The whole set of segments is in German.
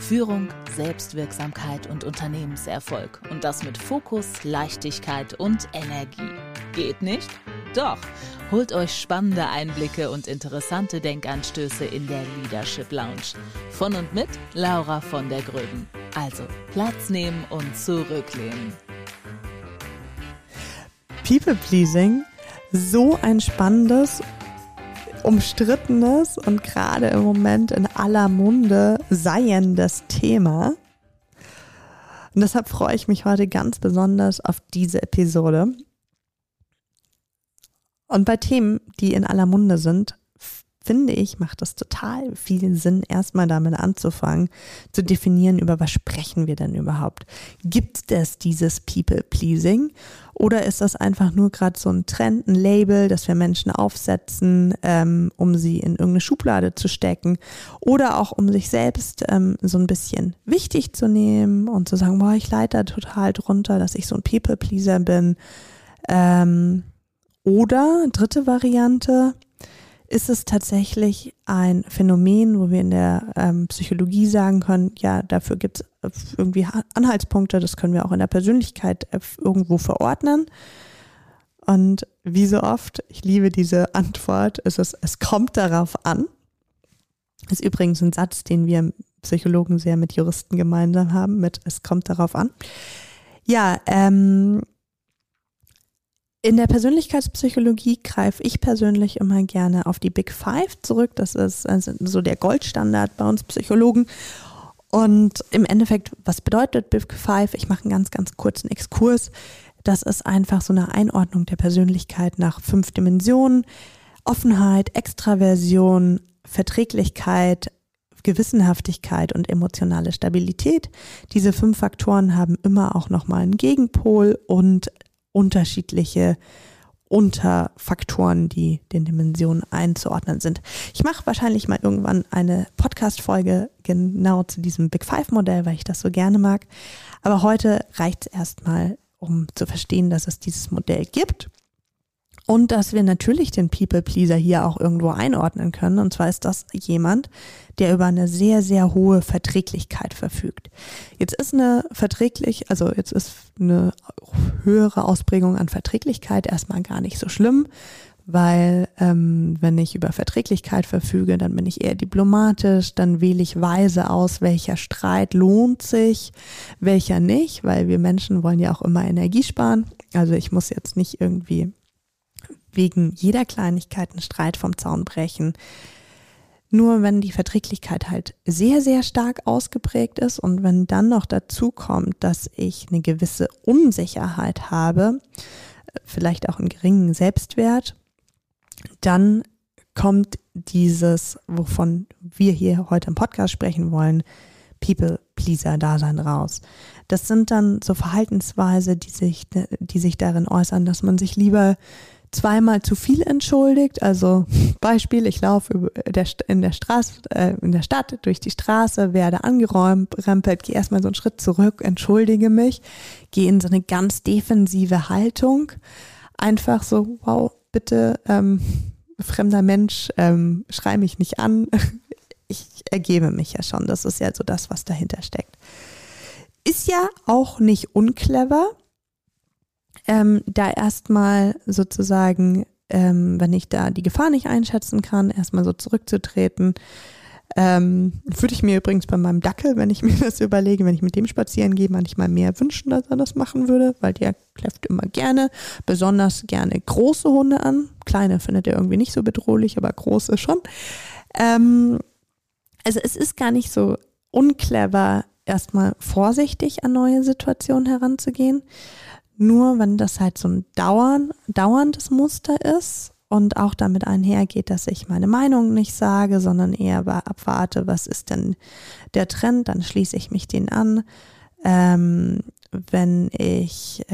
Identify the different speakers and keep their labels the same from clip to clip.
Speaker 1: Führung, Selbstwirksamkeit und Unternehmenserfolg. Und das mit Fokus, Leichtigkeit und Energie. Geht nicht? Doch. Holt euch spannende Einblicke und interessante Denkanstöße in der Leadership Lounge. Von und mit Laura von der Gröben. Also Platz nehmen und zurücklehnen.
Speaker 2: People-Pleasing, so ein spannendes, umstrittenes und gerade im Moment in aller Munde seiendes Thema. Und deshalb freue ich mich heute ganz besonders auf diese Episode. Und bei Themen, die in aller Munde sind, finde ich, macht es total viel Sinn, erstmal damit anzufangen, zu definieren, über was sprechen wir denn überhaupt. Gibt es dieses People-Pleasing oder ist das einfach nur gerade so ein Trend, ein Label, das wir Menschen aufsetzen, um sie in irgendeine Schublade zu stecken oder auch um sich selbst so ein bisschen wichtig zu nehmen und zu sagen, boah, ich leide da total drunter, dass ich so ein People-Pleaser bin. Oder dritte Variante, ist es tatsächlich ein Phänomen, wo wir in der Psychologie sagen können, ja, dafür gibt es irgendwie Anhaltspunkte, das können wir auch in der Persönlichkeit irgendwo verordnen. Und wie so oft, ich liebe diese Antwort, es kommt darauf an. Das ist übrigens ein Satz, den wir Psychologen sehr mit Juristen gemeinsam haben, mit es kommt darauf an. Ja, in der Persönlichkeitspsychologie greife ich persönlich immer gerne auf die Big Five zurück. Das ist also so der Goldstandard bei uns Psychologen. Und im Endeffekt, was bedeutet Big Five? Ich mache einen ganz, ganz kurzen Exkurs. Das ist einfach so eine Einordnung der Persönlichkeit nach 5 Dimensionen. Offenheit, Extraversion, Verträglichkeit, Gewissenhaftigkeit und emotionale Stabilität. Diese 5 Faktoren haben immer auch nochmal einen Gegenpol und unterschiedliche Unterfaktoren, die den Dimensionen einzuordnen sind. Ich mache wahrscheinlich mal irgendwann eine Podcast-Folge genau zu diesem Big Five-Modell, weil ich das so gerne mag. Aber heute reicht es erstmal, um zu verstehen, dass es dieses Modell gibt und dass wir natürlich den People-Pleaser hier auch irgendwo einordnen können. Und zwar ist das jemand, der über eine sehr, sehr hohe Verträglichkeit verfügt. Jetzt ist eine höhere Ausprägung an Verträglichkeit erstmal gar nicht so schlimm, weil wenn ich über Verträglichkeit verfüge, dann bin ich eher diplomatisch, dann wähle ich weise aus, welcher Streit lohnt sich, welcher nicht, weil wir Menschen wollen ja auch immer Energie sparen. Also ich muss jetzt nicht irgendwie wegen jeder Kleinigkeit einen Streit vom Zaun brechen. Nur wenn die Verträglichkeit halt sehr, sehr stark ausgeprägt ist und wenn dann noch dazu kommt, dass ich eine gewisse Unsicherheit habe, vielleicht auch einen geringen Selbstwert, dann kommt dieses, wovon wir hier heute im Podcast sprechen wollen, People-Pleaser-Dasein raus. Das sind dann so Verhaltensweise, die sich darin äußern, dass man sich lieber zweimal zu viel entschuldigt. Also Beispiel, ich laufe in der Stadt durch die Straße, werde angerempelt, gehe erstmal so einen Schritt zurück, entschuldige mich, gehe in so eine ganz defensive Haltung. Einfach so, wow, bitte, fremder Mensch, schrei mich nicht an. Ich ergebe mich ja schon. Das ist ja so das, was dahinter steckt. Ist ja auch nicht unclever, da erstmal sozusagen, wenn ich da die Gefahr nicht einschätzen kann, erstmal so zurückzutreten. Würde ich mir übrigens bei meinem Dackel, wenn ich mir das überlege, wenn ich mit dem spazieren gehe, manchmal mehr wünschen, dass er das machen würde, weil der kläfft immer gerne, besonders gerne große Hunde an. Kleine findet er irgendwie nicht so bedrohlich, aber große schon. Also es ist gar nicht so unclever, erstmal vorsichtig an neue Situationen heranzugehen. Nur wenn das halt so ein dauerndes Muster ist und auch damit einhergeht, dass ich meine Meinung nicht sage, sondern eher abwarte, was ist denn der Trend, dann schließe ich mich den an. Wenn ich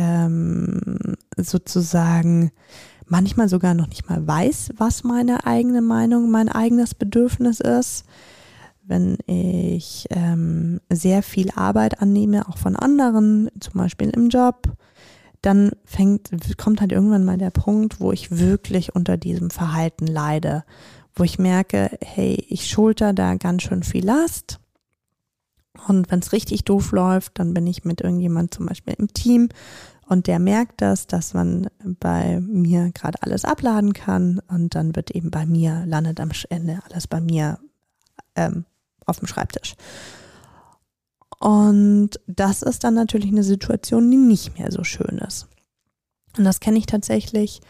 Speaker 2: sozusagen manchmal sogar noch nicht mal weiß, was meine eigene Meinung, mein eigenes Bedürfnis ist, wenn ich sehr viel Arbeit annehme, auch von anderen, zum Beispiel im Job, dann kommt halt irgendwann mal der Punkt, wo ich wirklich unter diesem Verhalten leide, wo ich merke, hey, ich schulter da ganz schön viel Last Und wenn es richtig doof läuft, dann bin ich mit irgendjemand zum Beispiel im Team und der merkt das, dass man bei mir gerade alles abladen kann und dann wird eben landet am Ende alles bei mir auf dem Schreibtisch. Und das ist dann natürlich eine Situation, die nicht mehr so schön ist. Und das kenne ich tatsächlich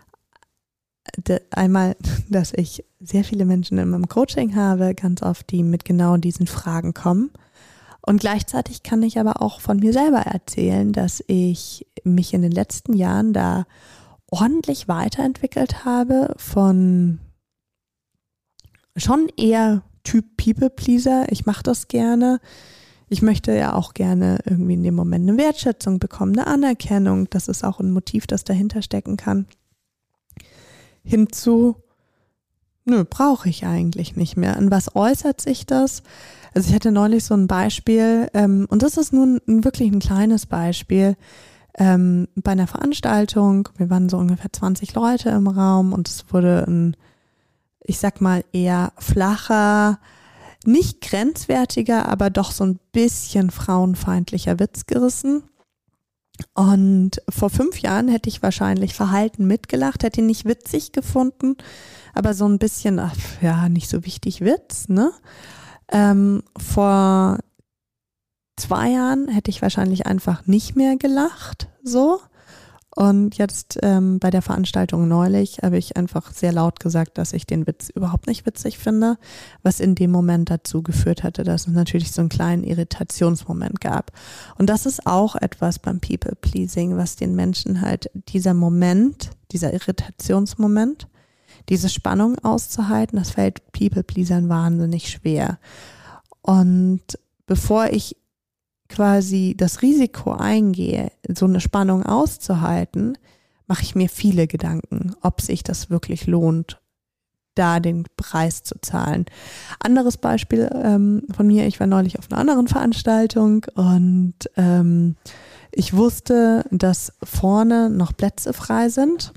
Speaker 2: einmal, dass ich sehr viele Menschen in meinem Coaching habe, ganz oft, die mit genau diesen Fragen kommen. Und gleichzeitig kann ich aber auch von mir selber erzählen, dass ich mich in den letzten Jahren da ordentlich weiterentwickelt habe von schon eher Typ People-Pleaser. Ich mache das gerne. Ich möchte ja auch gerne irgendwie in dem Moment eine Wertschätzung bekommen, eine Anerkennung. Das ist auch ein Motiv, das dahinter stecken kann. Hinzu, brauche ich eigentlich nicht mehr. An was äußert sich das? Also ich hatte neulich so ein Beispiel, und das ist nun wirklich ein kleines Beispiel, bei einer Veranstaltung. Wir waren so ungefähr 20 Leute im Raum und es wurde ein, ich sag mal, eher flacher, nicht grenzwertiger, aber doch so ein bisschen frauenfeindlicher Witz gerissen. Und vor 5 Jahren hätte ich wahrscheinlich verhalten mitgelacht, hätte ihn nicht witzig gefunden, aber so ein bisschen, nicht so wichtig Witz, ne? Vor 2 Jahren hätte ich wahrscheinlich einfach nicht mehr gelacht, so. Und jetzt bei der Veranstaltung neulich habe ich einfach sehr laut gesagt, dass ich den Witz überhaupt nicht witzig finde, was in dem Moment dazu geführt hatte, dass es natürlich so einen kleinen Irritationsmoment gab. Und das ist auch etwas beim People-Pleasing, was den Menschen halt dieser Irritationsmoment, diese Spannung auszuhalten, das fällt People-Pleasern wahnsinnig schwer. Und bevor ich quasi das Risiko eingehe, so eine Spannung auszuhalten, mache ich mir viele Gedanken, ob sich das wirklich lohnt, da den Preis zu zahlen. Anderes Beispiel von mir, ich war neulich auf einer anderen Veranstaltung und ich wusste, dass vorne noch Plätze frei sind.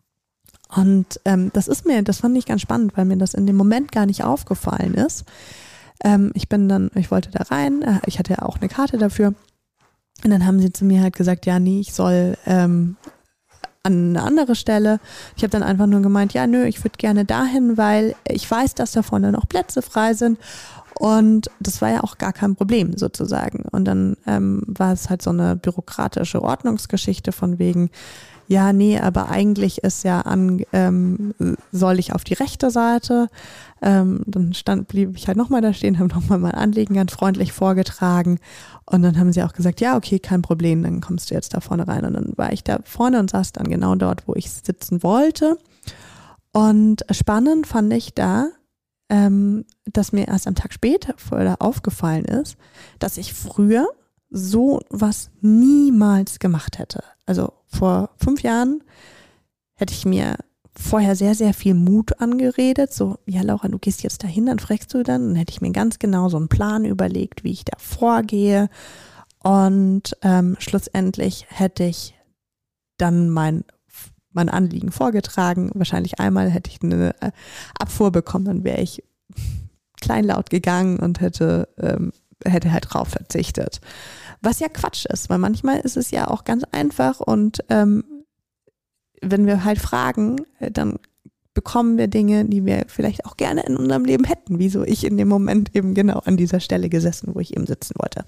Speaker 2: Und das fand ich ganz spannend, weil mir das in dem Moment gar nicht aufgefallen ist. Ich wollte da rein, ich hatte ja auch eine Karte dafür und dann haben sie zu mir halt gesagt, ja, nee, ich soll an eine andere Stelle. Ich habe dann einfach nur gemeint, ja, ich würde gerne dahin, weil ich weiß, dass da vorne noch Plätze frei sind und das war ja auch gar kein Problem sozusagen. Und dann war es halt so eine bürokratische Ordnungsgeschichte von wegen, ja, nee, aber eigentlich ist ja soll ich auf die rechte Seite. Dann blieb ich halt nochmal da stehen, habe nochmal mein Anliegen ganz freundlich vorgetragen und dann haben sie auch gesagt, ja, okay, kein Problem, dann kommst du jetzt da vorne rein. Und dann war ich da vorne und saß dann genau dort, wo ich sitzen wollte. Und spannend fand ich da, dass mir erst am Tag später aufgefallen ist, dass ich früher so was niemals gemacht hätte. Also vor 5 Jahren hätte ich mir vorher sehr, sehr viel Mut angeredet. So, ja Laura, du gehst jetzt dahin, dann fragst du dann. Dann hätte ich mir ganz genau so einen Plan überlegt, wie ich da vorgehe. Und schlussendlich hätte ich dann mein Anliegen vorgetragen. Wahrscheinlich einmal hätte ich eine Abfuhr bekommen, dann wäre ich kleinlaut gegangen und hätte halt drauf verzichtet. Was ja Quatsch ist, weil manchmal ist es ja auch ganz einfach und wenn wir halt fragen, dann bekommen wir Dinge, die wir vielleicht auch gerne in unserem Leben hätten, wie so ich in dem Moment eben genau an dieser Stelle gesessen, wo ich eben sitzen wollte.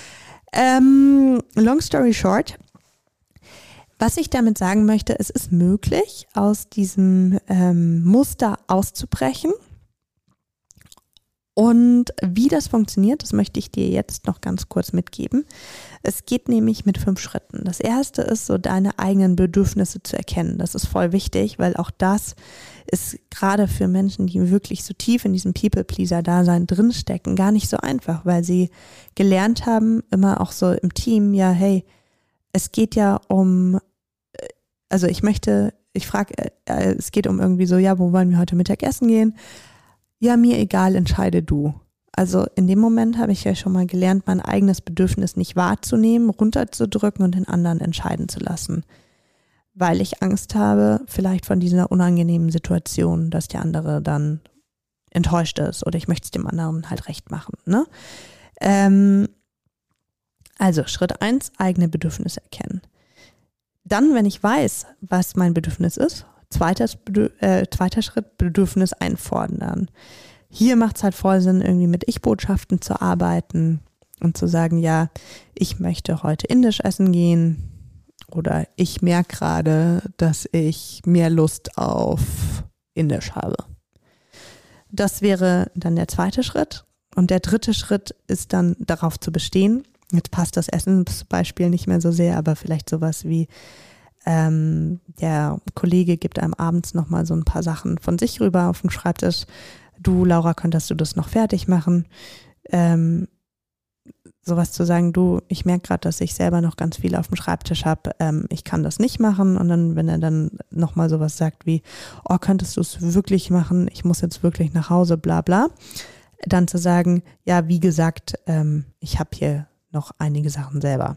Speaker 2: Long story short, was ich damit sagen möchte, es ist möglich, aus diesem Muster auszubrechen. Und wie das funktioniert, das möchte ich dir jetzt noch ganz kurz mitgeben. Es geht nämlich mit 5 Schritten. Das erste ist so, deine eigenen Bedürfnisse zu erkennen. Das ist voll wichtig, weil auch das ist gerade für Menschen, die wirklich so tief in diesem People-Pleaser-Dasein drinstecken, gar nicht so einfach, weil sie gelernt haben, immer auch so im Team, ja, hey, es geht ja um, also es geht um irgendwie so, ja, wo wollen wir heute Mittag essen gehen? Ja, mir egal, entscheide du. Also in dem Moment habe ich ja schon mal gelernt, mein eigenes Bedürfnis nicht wahrzunehmen, runterzudrücken und den anderen entscheiden zu lassen. Weil ich Angst habe, vielleicht von dieser unangenehmen Situation, dass der andere dann enttäuscht ist oder ich möchte es dem anderen halt recht machen. Ne? Also Schritt 1, eigene Bedürfnisse erkennen. Dann, wenn ich weiß, was mein Bedürfnis ist, zweiter Schritt, Bedürfnis einfordern. Hier macht es halt voll Sinn, irgendwie mit Ich-Botschaften zu arbeiten und zu sagen, ja, ich möchte heute indisch essen gehen oder ich merke gerade, dass ich mehr Lust auf indisch habe. Das wäre dann der zweite Schritt. Und der dritte Schritt ist dann darauf zu bestehen. Jetzt passt das Essensbeispiel nicht mehr so sehr, aber vielleicht sowas wie der Kollege gibt einem abends nochmal so ein paar Sachen von sich rüber auf den Schreibtisch. Du, Laura, könntest du das noch fertig machen? Sowas zu sagen, du, ich merke gerade, dass ich selber noch ganz viel auf dem Schreibtisch habe, ich kann das nicht machen. Und dann, wenn er dann nochmal sowas sagt wie, oh, könntest du es wirklich machen? Ich muss jetzt wirklich nach Hause, bla bla. Dann zu sagen, ja, wie gesagt, ich habe hier noch einige Sachen selber.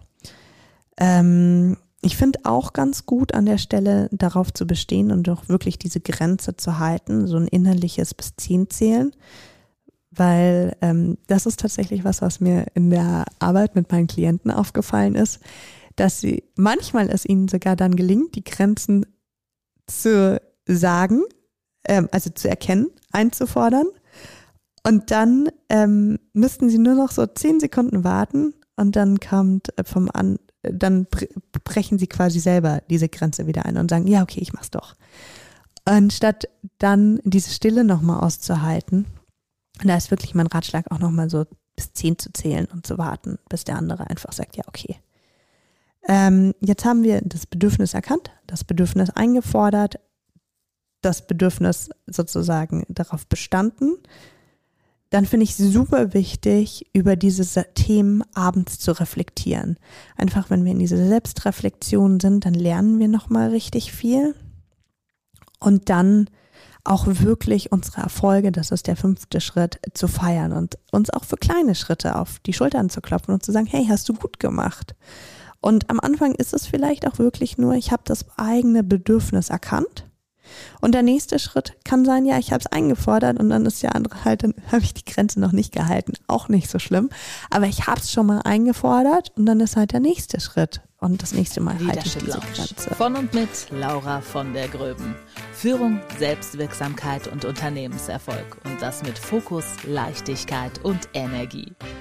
Speaker 2: Ich finde auch ganz gut an der Stelle darauf zu bestehen und auch wirklich diese Grenze zu halten, so ein innerliches bis 10 zählen, weil das ist tatsächlich was mir in der Arbeit mit meinen Klienten aufgefallen ist, dass manchmal es ihnen sogar dann gelingt, die Grenzen zu sagen, also zu erkennen, einzufordern und dann müssten sie nur noch so 10 Sekunden warten und dann kommt dann brechen sie quasi selber diese Grenze wieder ein und sagen, ja, okay, ich mach's doch. Anstatt dann diese Stille nochmal auszuhalten, da ist wirklich mein Ratschlag auch nochmal so bis 10 zu zählen und zu warten, bis der andere einfach sagt, ja, okay. Jetzt haben wir das Bedürfnis erkannt, das Bedürfnis eingefordert, das Bedürfnis sozusagen darauf bestanden. Dann finde ich super wichtig, über diese Themen abends zu reflektieren. Einfach, wenn wir in dieser Selbstreflexion sind, dann lernen wir nochmal richtig viel. Und dann auch wirklich unsere Erfolge, das ist der 5. Schritt, zu feiern und uns auch für kleine Schritte auf die Schultern zu klopfen und zu sagen, hey, hast du gut gemacht. Und am Anfang ist es vielleicht auch wirklich nur, ich habe das eigene Bedürfnis erkannt. Und der nächste Schritt kann sein, ja, ich habe es eingefordert und dann ist der andere halt, dann habe ich die Grenze noch nicht gehalten. Auch nicht so schlimm. Aber ich habe es schon mal eingefordert und dann ist halt der nächste Schritt. Und das nächste Mal halte ich diese Grenze.
Speaker 1: Von und mit Laura von der Gröben. Führung, Selbstwirksamkeit und Unternehmenserfolg. Und das mit Fokus, Leichtigkeit und Energie.